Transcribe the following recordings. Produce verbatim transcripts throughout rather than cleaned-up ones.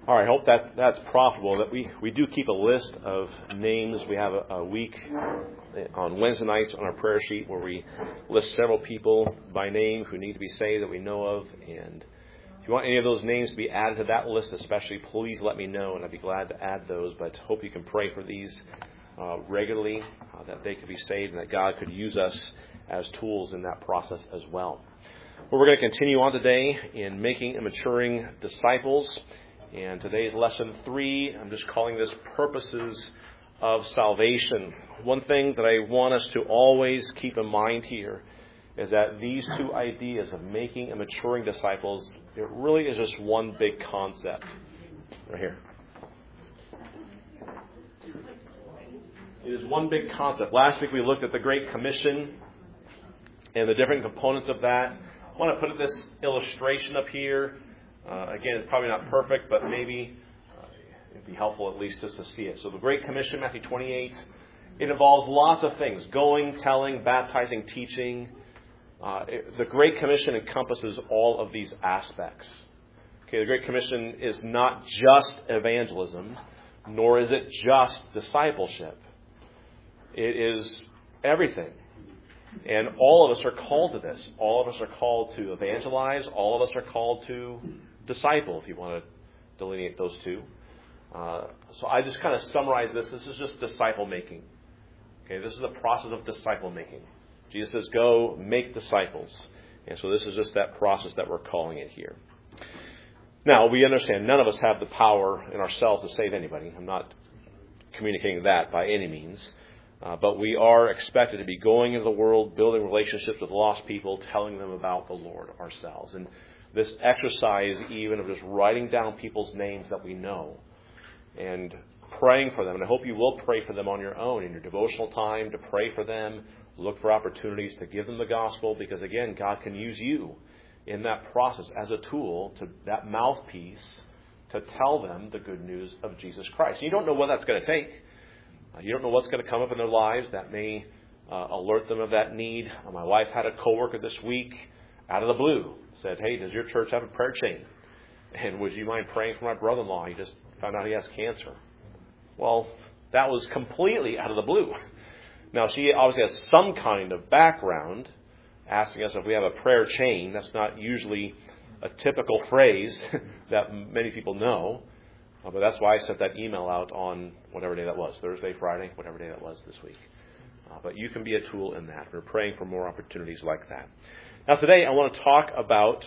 All right, I hope that that's profitable. That we, we do keep a list of names. We have a, a week on Wednesday nights on our prayer sheet where we list several people by name who need to be saved that we know of. And if you want any of those names to be added to that list especially, please let me know, and I'd be glad to add those. But I hope you can pray for these uh, regularly, uh, that they could be saved and that God could use us as tools in that process as well. Well, we're going to continue on today in making and maturing disciples. And today's lesson three, I'm just calling this Purposes of Salvation. One thing that I want us to always keep in mind here is that these two ideas of making and maturing disciples, it really is just one big concept. Right here. It is one big concept. Last week we looked at the Great Commission and the different components of that. I want to put this illustration up here. Uh, again, it's probably not perfect, but maybe uh, it'd be helpful at least just to see it. So the Great Commission, Matthew twenty-eight, it involves lots of things. Going, telling, baptizing, teaching. Uh, it, the Great Commission encompasses all of these aspects. Okay, the Great Commission is not just evangelism, nor is it just discipleship. It is everything. And all of us are called to this. All of us are called to evangelize. All of us are called to disciple, if you want to delineate those two. Uh, so I just kind of summarize this. This is just disciple making. Okay, this is the process of disciple making. Jesus says, go make disciples. And so this is just that process that we're calling it here. Now, we understand none of us have the power in ourselves to save anybody. I'm not communicating that by any means. Uh, but we are expected to be going into the world, building relationships with lost people, telling them about the Lord ourselves. And this exercise even of just writing down people's names that we know and praying for them. And I hope you will pray for them on your own in your devotional time, to pray for them, look for opportunities to give them the gospel, because again, God can use you in that process as a tool, to that mouthpiece, to tell them the good news of Jesus Christ. You don't know what that's going to take. Uh, you don't know what's going to come up in their lives that may uh, alert them of that need. Uh, my wife had a coworker this week, out of the blue, said, hey, does your church have a prayer chain? And would you mind praying for my brother-in-law? He just found out he has cancer. Well, that was completely out of the blue. Now, she obviously has some kind of background, asking us if we have a prayer chain. That's not usually a typical phrase that many people know. Uh, but that's why I sent that email out on whatever day that was, Thursday, Friday, whatever day that was this week. Uh, but you can be a tool in that. We're praying for more opportunities like that. Now today I want to talk about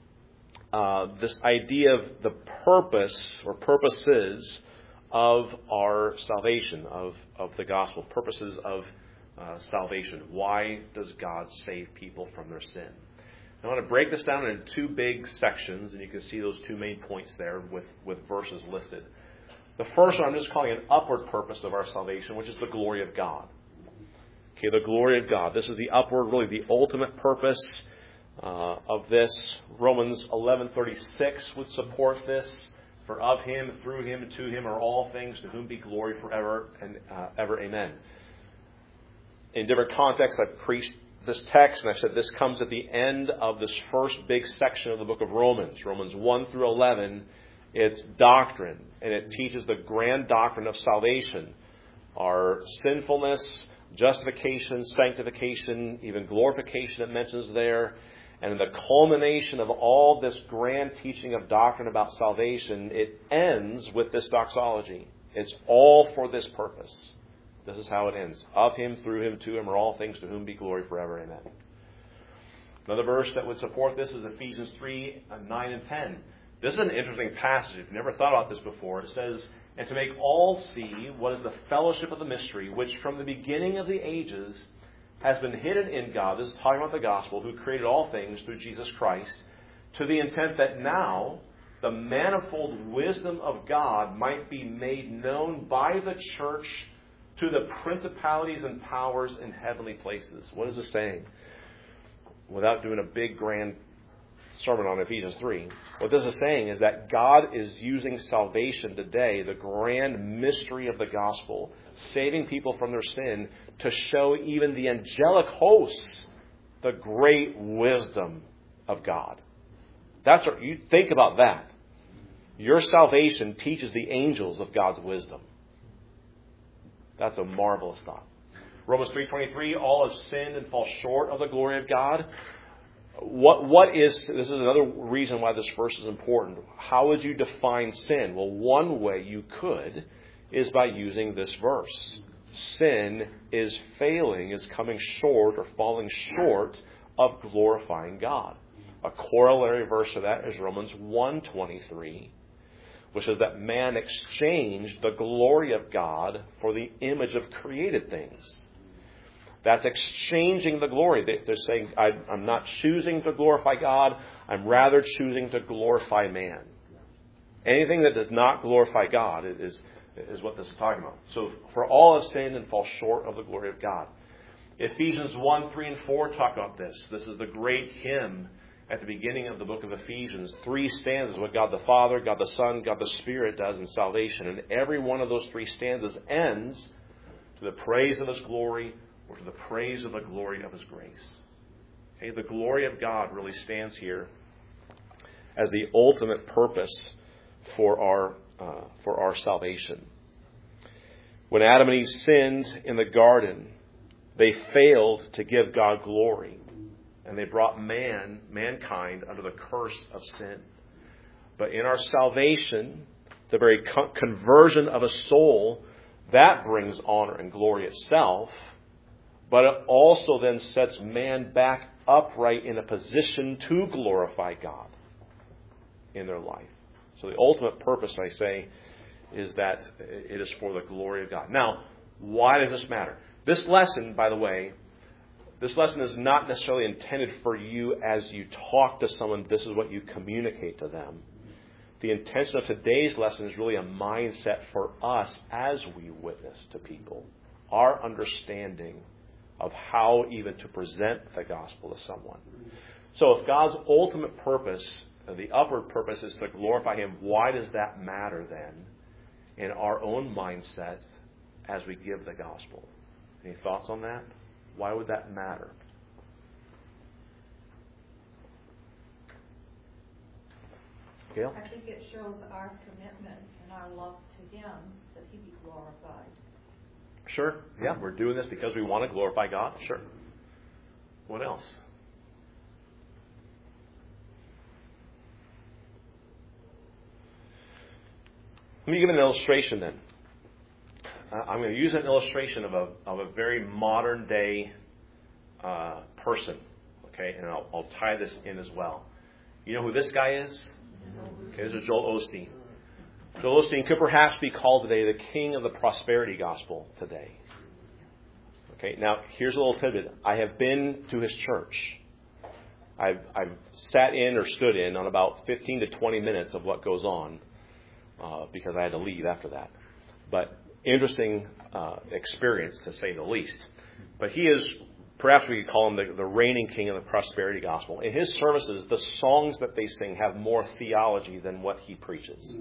uh, this idea of the purpose or purposes of our salvation, of, of the gospel, purposes of uh, salvation. Why does God save people from their sin? I want to break this down into two big sections, and you can see those two main points there with, with verses listed. The first one I'm just calling an upward purpose of our salvation, which is the glory of God. Okay, the glory of God. This is the upward, really the ultimate purpose uh, of this. Romans eleven thirty-six would support this. For of Him, through Him, and to Him are all things, to whom be glory forever and uh, ever. Amen. In different contexts, I've preached this text, and I said this comes at the end of this first big section of the book of Romans. Romans one through eleven, it's doctrine, and it teaches the grand doctrine of salvation. Our sinfulness, justification, sanctification, even glorification it mentions there. And the culmination of all this grand teaching of doctrine about salvation, it ends with this doxology. It's all for this purpose. This is how it ends. Of Him, through Him, to Him are all things, to whom be glory forever. Amen. Another verse that would support this is Ephesians three, nine and ten. This is an interesting passage. If you've never thought about this before, it says, and to make all see what is the fellowship of the mystery, which from the beginning of the ages has been hidden in God. This is talking about the gospel, who created all things through Jesus Christ, to the intent that now the manifold wisdom of God might be made known by the church to the principalities and powers in heavenly places. What is it saying? Without doing a big grand sermon on Ephesians three, what this is saying is that God is using salvation today, the grand mystery of the gospel, saving people from their sin, to show even the angelic hosts the great wisdom of God. That's what you think about that. Your salvation teaches the angels of God's wisdom. That's a marvelous thought. Romans three twenty-three, all have sinned and fall short of the glory of God. What What is, this is another reason why this verse is important. How would you define sin? Well, one way you could is by using this verse. Sin is failing, is coming short or falling short of glorifying God. A corollary verse to that is Romans one twenty-three, which says that man exchanged the glory of God for the image of created things. That's exchanging the glory. They're saying, I'm not choosing to glorify God. I'm rather choosing to glorify man. Anything that does not glorify God is, is what this is talking about. So, for all have sinned and fall short of the glory of God. Ephesians one, three, and four talk about this. This is the great hymn at the beginning of the book of Ephesians. Three stanzas, what God the Father, God the Son, God the Spirit does in salvation. And every one of those three stanzas ends to the praise of His glory or to the praise of the glory of His grace. Okay, the glory of God really stands here as the ultimate purpose for our uh, for our salvation. When Adam and Eve sinned in the garden, they failed to give God glory. And they brought man, mankind, under the curse of sin. But in our salvation, the very co- conversion of a soul, that brings honor and glory itself. But it also then sets man back upright in a position to glorify God in their life. So the ultimate purpose, I say, is that it is for the glory of God. Now, why does this matter? This lesson, by the way, this lesson is not necessarily intended for you as you talk to someone. This is what you communicate to them. The intention of today's lesson is really a mindset for us as we witness to people. Our understanding of how even to present the gospel to someone. So if God's ultimate purpose, the upward purpose, is to glorify Him, why does that matter then in our own mindset as we give the gospel? Any thoughts on that? Why would that matter? Gail? I think it shows our commitment and our love to Him, that He be glorified. Sure. Yeah, we're doing this because we want to glorify God. Sure. What else? Let me give an illustration then. Uh, I'm going to use an illustration of a of a very modern day uh, person. Okay, and I'll, I'll tie this in as well. You know who this guy is? Okay, this is Joel Osteen. Joel Osteen could perhaps be called today the king of the prosperity gospel today. Okay, now here's a little tidbit. I have been to his church. I've, I've sat in or stood in on about fifteen to twenty minutes of what goes on uh, because I had to leave after that. But interesting uh, experience, to say the least. But he is, perhaps we could call him the, the reigning king of the prosperity gospel. In his services, the songs that they sing have more theology than what he preaches.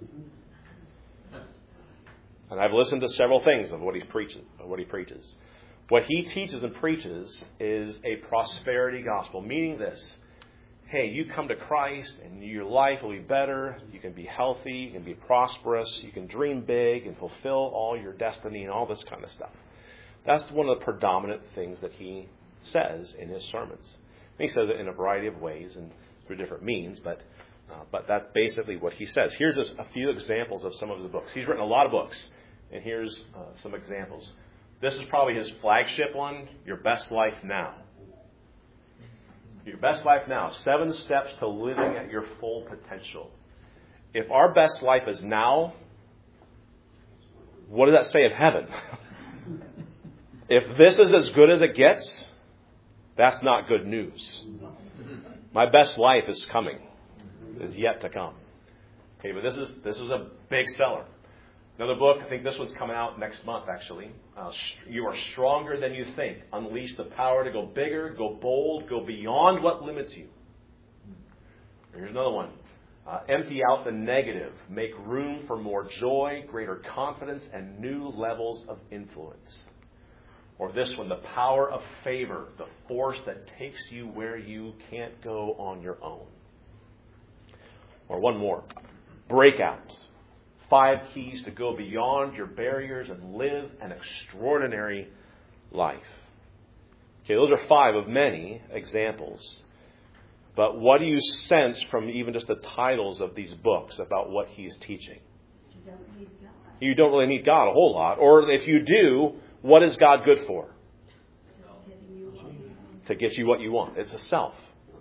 And I've listened to several things of what he preaches. Of what he preaches. What he teaches and preaches is a prosperity gospel, meaning this: hey, you come to Christ and your life will be better. You can be healthy. You can be prosperous. You can dream big and fulfill all your destiny and all this kind of stuff. That's one of the predominant things that he says in his sermons. And he says it in a variety of ways and through different means, but uh, but that's basically what he says. Here's a, a few examples of some of his books. He's written a lot of books, and here's uh, some examples. This is probably his flagship one, Your Best Life Now. Your Best Life Now. Seven steps to living at your full potential. If our best life is now, what does that say of heaven? If this is as good as it gets, that's not good news. My best life is coming. Is yet to come. Okay, but this is this is a big seller. Another book, I think this one's coming out next month, actually. Uh, you are stronger than you think. Unleash the power to go bigger, go bold, go beyond what limits you. Here's another one. Uh, empty out the negative. Make room for more joy, greater confidence, and new levels of influence. Or this one, the power of favor, the force that takes you where you can't go on your own. Or one more. breakout. Five keys to go beyond your barriers and live an extraordinary life. Okay, those are five of many examples. But what do you sense from even just the titles of these books about what he's teaching? You don't need God. You don't really need God a whole lot. Or if you do, what is God good for? To get you what you want. It's a self.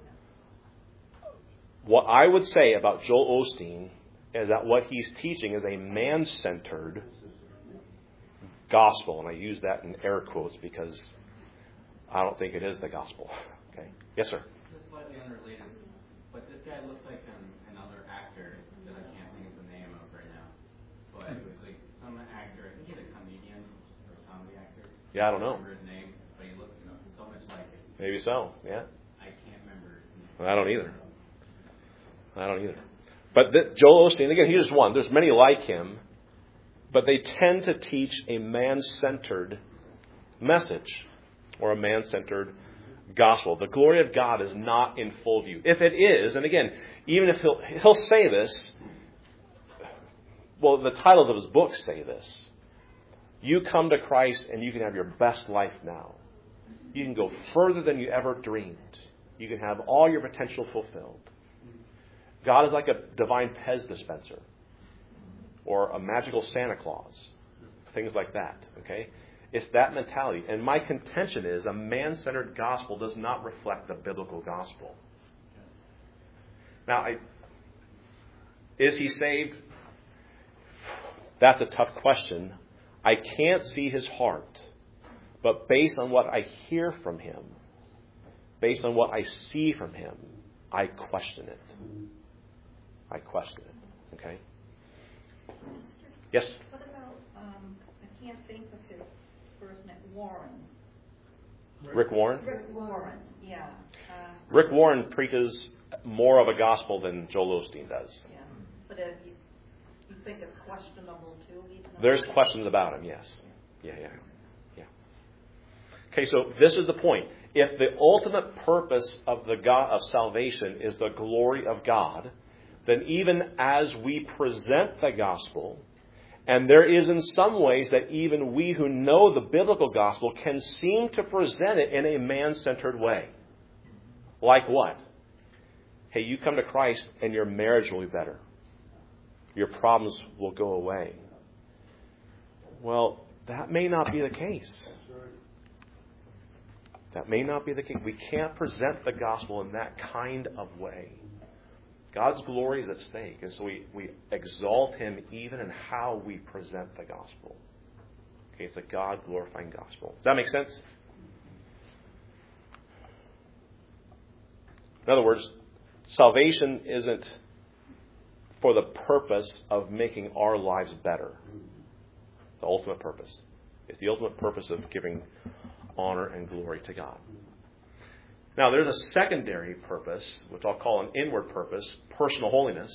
What I would say about Joel Osteen is that what he's teaching is a man-centered gospel. And I use that in air quotes because I don't think it is the gospel. Okay. Yes, sir. Just slightly unrelated, but this guy looks like an, another actor that I can't think of the name of right now. But it was like some actor, I think he's a comedian or a comedy actor. Yeah, I don't know. I remember his name, but he looks so much like it. Maybe so, yeah. I can't remember his name. I don't either. I don't either. But the, Joel Osteen, again, he's just one. There's many like him, but they tend to teach a man-centered message or a man-centered gospel. The glory of God is not in full view. If it is, and again, even if he'll, he'll say this, well, the titles of his books say this. You come to Christ and you can have your best life now. You can go further than you ever dreamed. You can have all your potential fulfilled. God is like a divine Pez dispenser or a magical Santa Claus. Things like that. Okay? It's that mentality. And my contention is a man-centered gospel does not reflect the biblical gospel. Now, I, is he saved? That's a tough question. I can't see his heart. But based on what I hear from him, based on what I see from him, I question it. I question it. Okay? Yes? What about, um, I can't think of his first name, Warren. Rick Warren? Rick Warren, yeah. Uh, Rick Warren preaches more of a gospel than Joel Osteen does. yeah. But if you, you think it's questionable too? Even There's questions about him, yes. Yeah, yeah, yeah. Okay, so this is the point. If the ultimate purpose of the God of salvation is the glory of God, then even as we present the gospel, and there is in some ways that even we who know the biblical gospel can seem to present it in a man-centered way. Like what? Hey, you come to Christ and your marriage will be better. Your problems will go away. Well, that may not be the case. That may not be the case. We can't present the gospel in that kind of way. God's glory is at stake, and so we, we exalt Him even in how we present the gospel. Okay, it's a God-glorifying gospel. Does that make sense? In other words, salvation isn't for the purpose of making our lives better. The ultimate purpose. It's the ultimate purpose of giving honor and glory to God. Now, there's a secondary purpose, which I'll call an inward purpose, personal holiness.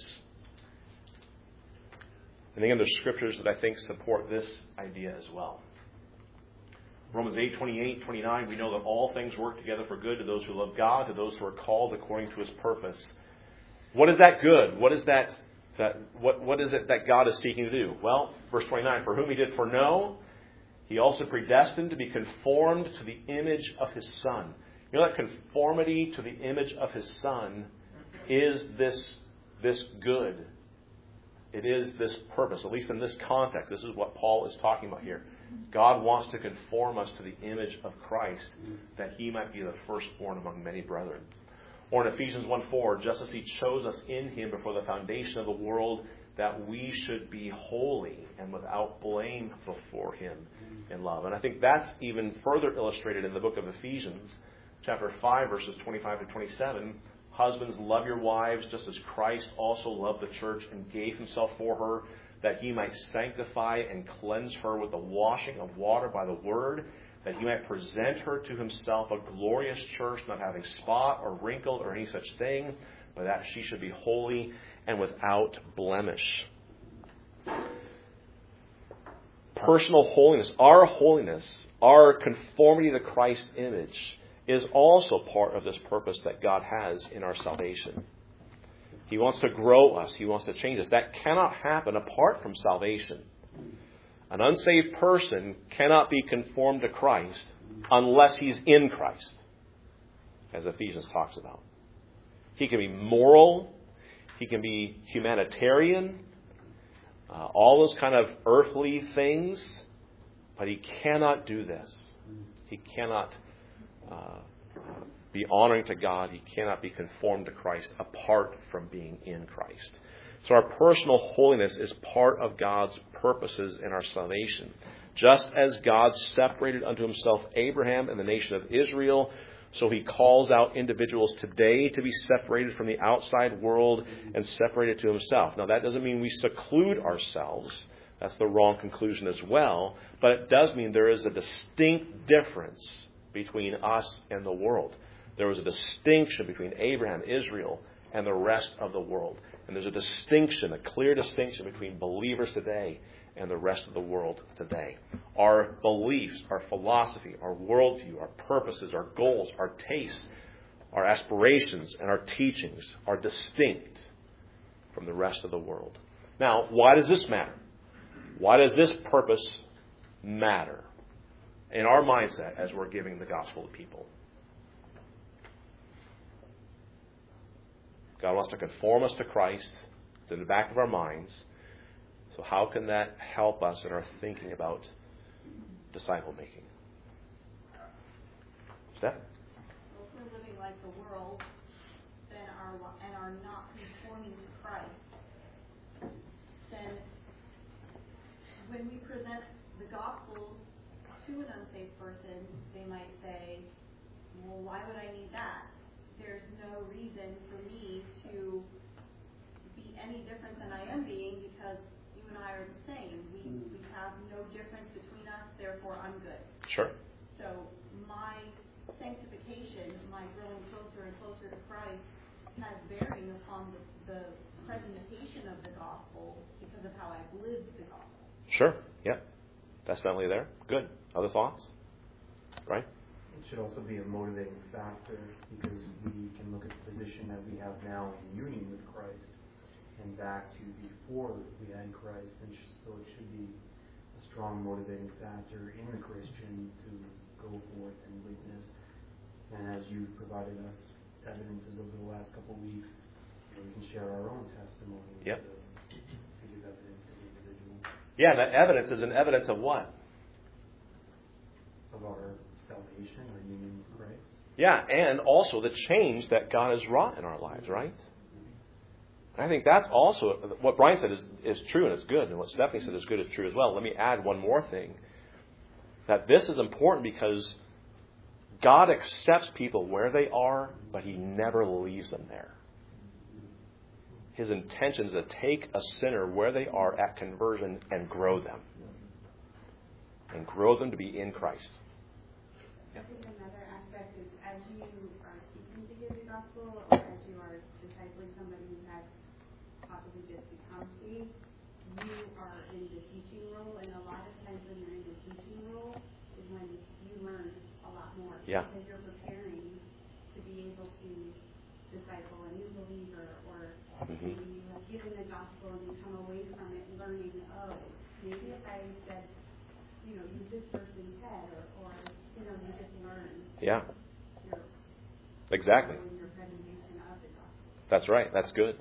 And again, there's scriptures that I think support this idea as well. Romans eight, twenty-eight, twenty-nine, we know that all things work together for good to those who love God, to those who are called according to His purpose. What is that good? What is that? that what, what is it that God is seeking to do? Well, verse twenty-nine, for whom He did foreknow, He also predestined to be conformed to the image of His Son. You know that conformity to the image of His Son is this, this good. It is this purpose, at least in this context. This is what Paul is talking about here. God wants to conform us to the image of Christ, that He might be the firstborn among many brethren. Or in Ephesians one four, just as He chose us in Him before the foundation of the world, that we should be holy and without blame before Him in love. And I think that's even further illustrated in the book of Ephesians, chapter five, verses twenty-five to twenty-seven. Husbands, love your wives just as Christ also loved the church and gave Himself for her, that He might sanctify and cleanse her with the washing of water by the word, that He might present her to Himself a glorious church, not having spot or wrinkle or any such thing, but that she should be holy and without blemish. Personal holiness, our holiness, our conformity to Christ's image, is also part of this purpose that God has in our salvation. He wants to grow us. He wants to change us. That cannot happen apart from salvation. An unsaved person cannot be conformed to Christ unless he's in Christ, as Ephesians talks about. He can be moral. He can be humanitarian. Uh, all those kind of earthly things. But he cannot do this. He cannot uh, be honoring to God. He cannot be conformed to Christ apart from being in Christ. So our personal holiness is part of God's purposes in our salvation. Just as God separated unto himself Abraham and the nation of Israel, so he calls out individuals today to be separated from the outside world and separated to himself. Now, that doesn't mean we seclude ourselves. That's the wrong conclusion as well. But it does mean there is a distinct difference between us and the world. There was a distinction between Abraham, Israel, and the rest of the world. And there's a distinction, a clear distinction between believers today and the rest of the world today. Our beliefs, our philosophy, our worldview, our purposes, our goals, our tastes, our aspirations, and our teachings are distinct from the rest of the world. Now, why does this matter? Why does this purpose matter in our mindset as we're giving the gospel to people? God wants to conform us to Christ. It's in the back of our minds. So how can that help us in our thinking about disciple making? Steph? Well, if we're living like the world, then are and are not conforming to Christ, then when we present the gospel to an unsaved person, they might say, well, why would I need that? There's no reason for me to be any different than I am being because you and I are the same. We, we have no difference between us, therefore I'm good. Sure. So my sanctification, my growing closer and closer to Christ, has bearing upon the, the presentation of the gospel because of how I've lived the gospel. Sure. Yeah. That's definitely there. Good. Other thoughts? Right? It should also be a motivating factor because we can look at the position that we have now in union with Christ and back to before we had Christ, and so it should be a strong motivating factor in the Christian to go forth and witness. And as you've provided us evidences over the last couple of weeks, you know, we can share our own testimony. Yep. To, to give evidence to the individual. Yeah, and that evidence is an evidence of what? Of our salvation, our union with Christ. Yeah, and also the change that God has wrought in our lives, right? And I think that's also, what Brian said is, is true and it's good, and what Stephanie said is good is true as well. Let me add one more thing. That this is important because God accepts people where they are, but He never leaves them there. His intention is to take a sinner where they are at conversion and grow them. And grow them to be in Christ. I think another aspect is as you are seeking to give the gospel, or as you are discipling somebody who has possibly just become saved, you are in the teaching role, and a lot of times when you're in the teaching role is when you learn a lot more. Yeah. Because you're preparing to be able to disciple a new believer, or Mm-hmm. maybe you have given the gospel and you come away from it learning, oh, maybe if I said, you know, use this person's head, or, or you know, you just learn. Yeah. Your, Exactly. your presentation of the gospel. That's right. That's good.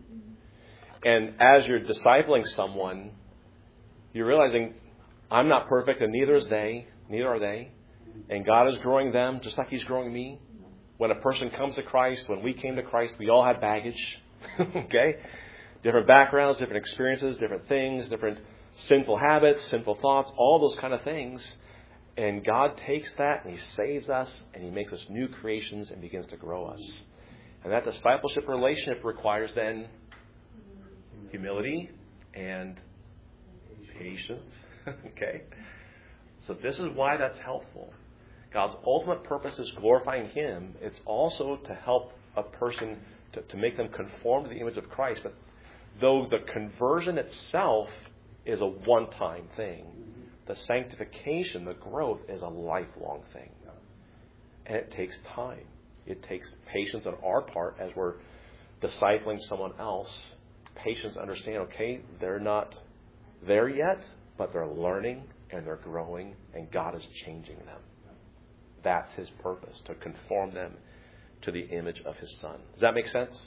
And as you're discipling someone, you're realizing, I'm not perfect, and neither is they. Neither are they. And God is growing them just like He's growing me. When a person comes to Christ, when we came to Christ, we all had baggage. Okay? Different backgrounds, different experiences, different things, different sinful habits, sinful thoughts, all those kind of things. And God takes that and He saves us and He makes us new creations and begins to grow us. And that discipleship relationship requires then humility and patience. Okay? So this is why that's helpful. God's ultimate purpose is glorifying Him. It's also to help a person, to, to make them conform to the image of Christ. But though the conversion itself is a one-time thing, the sanctification, the growth, is a lifelong thing. And it takes time. It takes patience on our part as we're discipling someone else, patience to understand, okay, they're not there yet, but they're learning and they're growing, and God is changing them. That's his purpose, to conform them to the image of his Son. Does that make sense?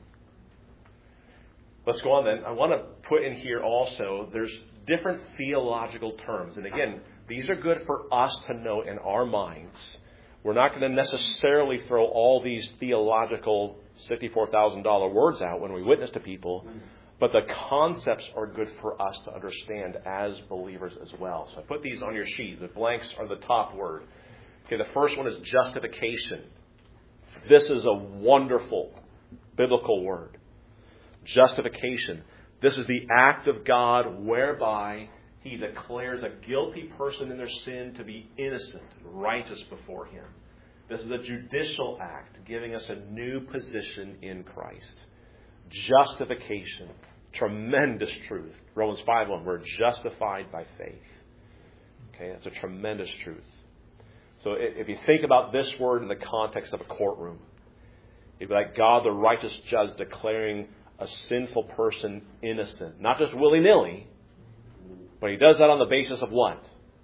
Let's go on then. I want to put in here also, there's different theological terms. And again, these are good for us to know in our minds. We're not going to necessarily throw all these theological sixty-four thousand dollars words out when we witness to people. But the concepts are good for us to understand as believers as well. So I put these on your sheet. The blanks are the top word. Okay, the first one is justification. This is a wonderful biblical word. Justification. This is the act of God whereby he declares a guilty person in their sin to be innocent, righteous before him. This is a judicial act, giving us a new position in Christ. Justification. Tremendous truth. Romans five one, we're justified by faith. Okay, that's a tremendous truth. So if you think about this word in the context of a courtroom, it'd be like God, the righteous judge, declaring a sinful person innocent. Not just willy-nilly, but he does that on the basis of what?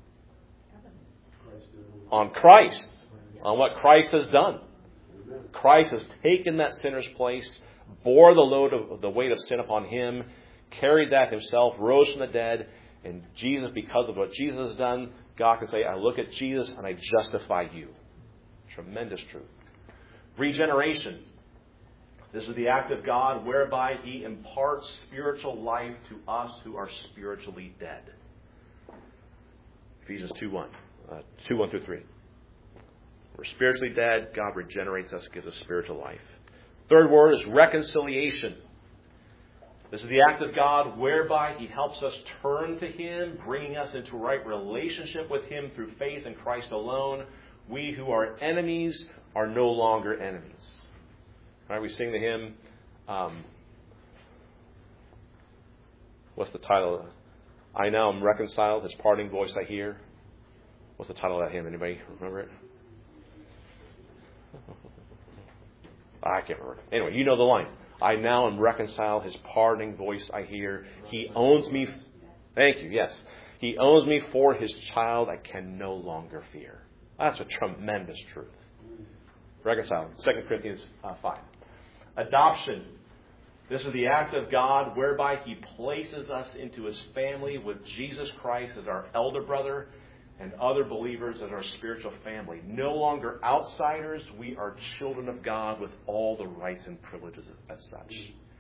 On Christ. On what Christ has done. Christ has taken that sinner's place, bore the load of the weight of sin upon him, carried that himself, rose from the dead, and Jesus, because of what Jesus has done, God can say, I look at Jesus and I justify you. Tremendous truth. Regeneration. This is the act of God whereby he imparts spiritual life to us who are spiritually dead. Ephesians two one. Uh, two one through three. We're spiritually dead. God regenerates us, gives us spiritual life. Third word is reconciliation. This is the act of God whereby he helps us turn to him, bringing us into right relationship with him through faith in Christ alone. We who are enemies are no longer enemies. All right, we sing the hymn, um, what's the title? I now am reconciled, his parting voice I hear. What's the title of that hymn? Anybody remember it? I can't remember. Anyway, you know the line. I now am reconciled, his parting voice I hear. He owns me. Thank you, yes. He owns me for his child, I can no longer fear. That's a tremendous truth. Reconciled. Second Corinthians uh, five. Adoption. This is the act of God whereby he places us into his family with Jesus Christ as our elder brother and other believers as our spiritual family. No longer outsiders, we are children of God with all the rights and privileges as such.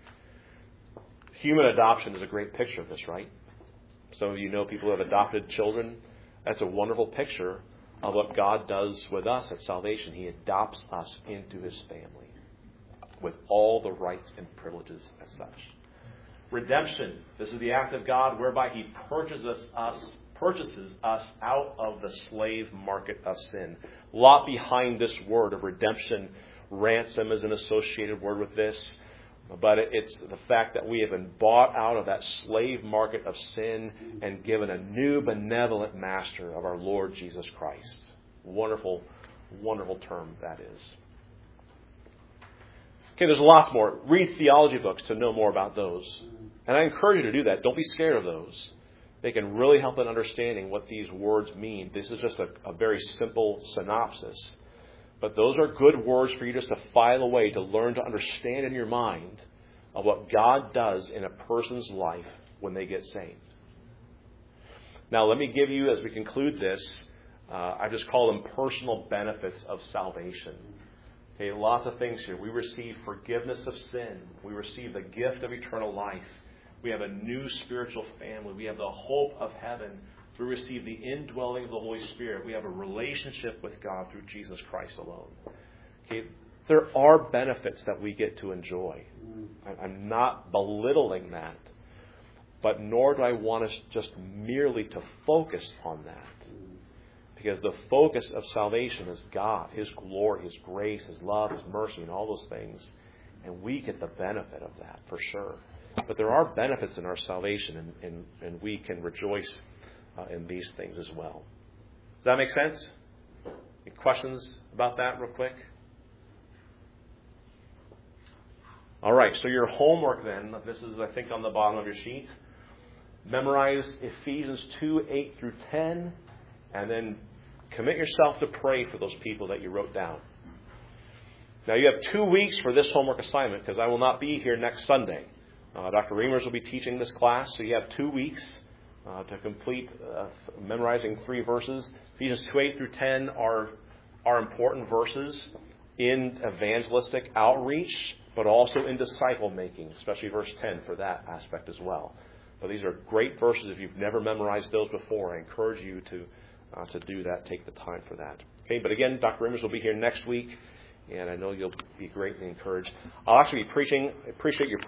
Human adoption is a great picture of this, right? Some of you know people who have adopted children. That's a wonderful picture of what God does with us at salvation. He adopts us into his family with all the rights and privileges as such. Redemption. This is the act of God whereby he purchases us purchases us out of the slave market of sin. A lot behind this word of redemption. Ransom is an associated word with this. But it's the fact that we have been bought out of that slave market of sin and given a new benevolent master of our Lord Jesus Christ. Wonderful, wonderful term that is. Okay, there's lots more. Read theology books to know more about those. And I encourage you to do that. Don't be scared of those. They can really help in understanding what these words mean. This is just a, a very simple synopsis. But those are good words for you just to file away, to learn to understand in your mind of what God does in a person's life when they get saved. Now, let me give you, as we conclude this, uh, I just call them personal benefits of salvation. Okay, lots of things here. We receive forgiveness of sin. We receive the gift of eternal life. We have a new spiritual family. We have the hope of heaven. We receive the indwelling of the Holy Spirit. We have a relationship with God through Jesus Christ alone. Okay, there are benefits that we get to enjoy. I'm not belittling that, but nor do I want us just merely to focus on that. Because the focus of salvation is God, his glory, his grace, his love, his mercy, and all those things. And we get the benefit of that for sure. But there are benefits in our salvation, and, and, and we can rejoice uh, in these things as well. Does that make sense? Any questions about that real quick? All right, so your homework then, this is, I think, on the bottom of your sheet. Memorize Ephesians two, eight through ten, and then commit yourself to pray for those people that you wrote down. Now, you have two weeks for this homework assignment because I will not be here next Sunday. Uh, Doctor Reimers will be teaching this class, so you have two weeks uh, to complete uh, memorizing three verses. Ephesians two, eight through ten are, are important verses in evangelistic outreach, but also in disciple making, especially verse ten for that aspect as well. But these are great verses. If you've never memorized those before, I encourage you to uh, to do that. Take the time for that. Okay, but again, Doctor Reimers will be here next week, and I know you'll be greatly encouraged. I'll actually be preaching. I appreciate your